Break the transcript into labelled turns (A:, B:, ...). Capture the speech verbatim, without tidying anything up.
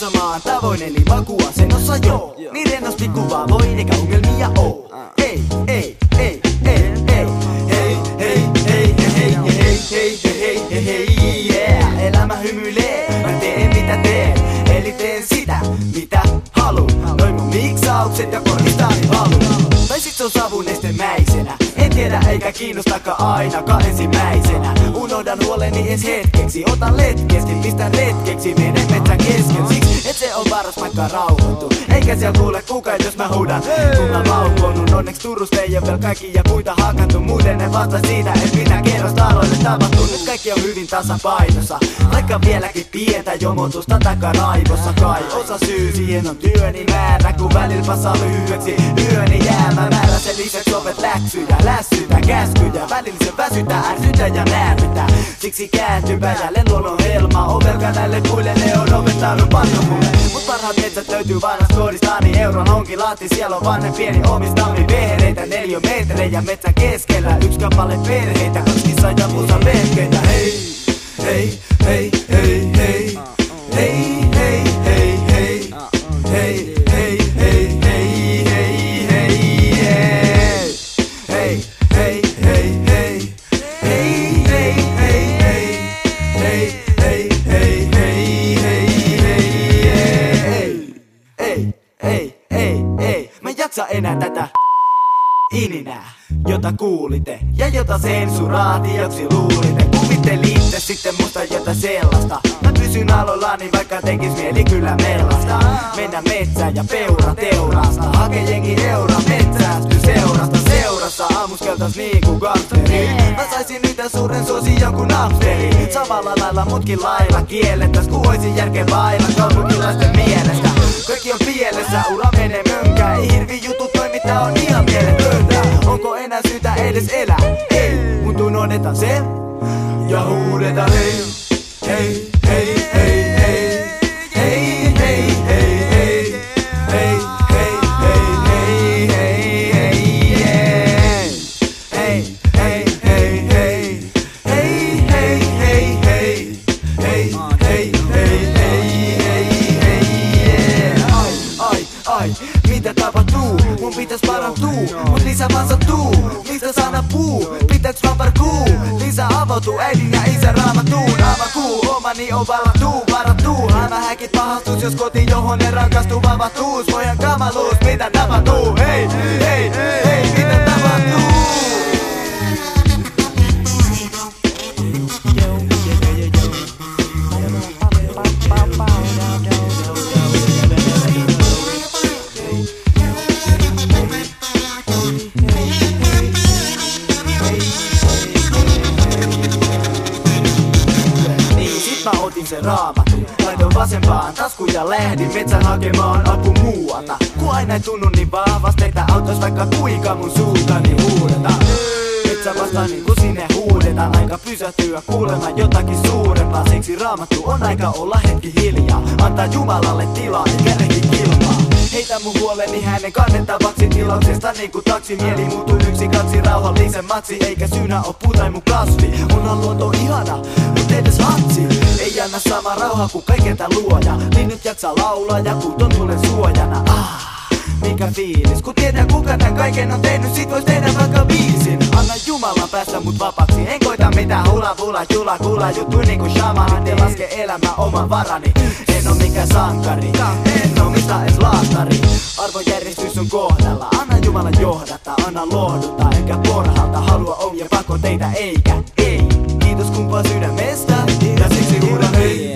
A: samaan tavoin, eli makua sen osa joo. Niin rennosti kuvaa voi, eikä ongelmia oo. Ei, ei, ei, ei, ei. Hei, hei, hei, hei, hei, hei, hei, hei, hei, yeah. Elämä hymyilee, mä teen mitä teen. Eli teen sitä, mitä haluun. Noin mun miksaukset ja koristani valun. Tai sit se on savunestemäisenä. En tiedä eikä kiinnostakaan ainakaan ensimmäisenä. Unohdan huoleni ens hetkeksi. Otan letkesti, pistän retkeksi. Menen metsän kesken, siksi et se on paras paikka rauhoittu. Eikä siellä kuule kukaan jos mä huudan. Kun mä laukonun, onneks Turusta ei oo vielä kaikki ja puita hakattu. Muuten ne vasta siitä, et mitä kerrostaloille tapahtuu. Nyt kaikki on hyvin tasapainossa. Vaikka vieläkin pientä jomotusta takaraivossa kai. Osa syy siihen on työni määrä, kun välillä passaa lyhyeksi yöni jäämä määrä. Sen lisäksi opet läksyjä, lässytä, käskyjä. Välillä se väsytä, ärsytä ja närvytä. Siksi kääntypä jälleen luonnon helma. On velka näille puille, ne on opettanut paljon mulle. Mut parhaat metsät löytyy vanhasta kodistani. Euron onkin laatti, siellä on vannen pieni omistami. Vehreitä, neliömetrejä metsän keskellä. Yksi kappale perheitä, kaksi kissaa ja musa vehkeitä. Hei, hei, hei, hei, hei. Hei, hei, hei, hei. Hei, hei, hei, hei, hei, hei, yeah. Hei, hei, hei, hei. Hei, hei, hei, hei. Hei, hei, hei, hei, hei, hei, yeah. Ei, ei, ei, ei. Mä en jaksa enää tätä ininää, jota kuulitte ja jota sensuraatioksi luulitte. Kuvittelitte sitten musta jota sellaista. Mä pysyn alollani vaikka tekis mieli kyllä mellasta. Mennä metsään ja peura teurasta. Hake jengi eura metsästy seurasta. Seurassa ammuskeltas niinku gangsteri. Mä saisin nyt suuren suosi jonkun amsteri. Samalla lailla mutkin lailla kiellettäs. Ku oisin järkeä vailla kaupunkilaisten mielestä. Kaikki on pielessä, ura menee mönkään. Ei hirvi jutut toimittaa on ihan mieletöntä. Onko enää syytä edes elää? Ei, mut unohdetaan se ja huudetaan hei. Hei, hei, hei, hei. Hei, hei, hei, hei. Hei, hei, hei, hei, hei, hei, yeah. Hei, hei, hei, hei. Hei, hei, hei, hei. Hei, hei, hei, hei, hei, hei, yeah. Ai, ai, ai, mitä tapahtuu? Mun pitäis parantuu, mut lisää vaan sattuu. Mistä sana puu? Pitääks vaan parkuu? Lisää avautuu äidin ja isän raamattuun. Avakuu, omani on vallattuu, varattuu. Hämähäkit pahastus, jos koti johon ne rakastuu vapahtuus. Pojan kamaluus, mitä tapahtuu? Hei, hei, hei, mitä tapahtuu? Mä otin sen raamatun, laitoin vasempaan taskuun ja lähdin metsän hakemaan apu muualta. Ku aina ei tunnu niin vahvasti, että autos vaikka kuinka mun suuntani huudetaan. Metsä vastaan niin kun sinne huudetaan, aika pysähtyä kuulemaan jotakin suurempaa. Siksi raamattu on aika olla hetki hiljaa, antaa Jumalalle tilaa eikä rehki kilpaa. Heitä mun huoleni hänen kannettavaksi tilauksesta niinku taksi. Mieli muuttuu yksi kaksi rauhallisemmaksi, eikä syynä oo puu tai mun kasvi. Onhan luonto ihana, mut edes hatsi. Ei anna sama rauha kuin kaikilta luoja. Niin nyt jaksaa laulaa ja kuut on mulle suojana. Ah, mikä fiilis, kun tiedän kuka tän kaiken on tehnyt. Sit vois tehdä vaikka biisin. Anna Jumalan päästä mut vapaksi. En koita mitään hula vula jula kula juttu niinku shamanit. En laske elämä oman varani. En oo mikään sankari, en oo mistä edes laastari. Arvojärjestys on kohdalla. Anna Jumalan johdata, anna lohduttaa. Enkä porhalta halua omia pakko teitä eikä ei. Kiitos kumpaa sydämestä ja siksi huudan hei.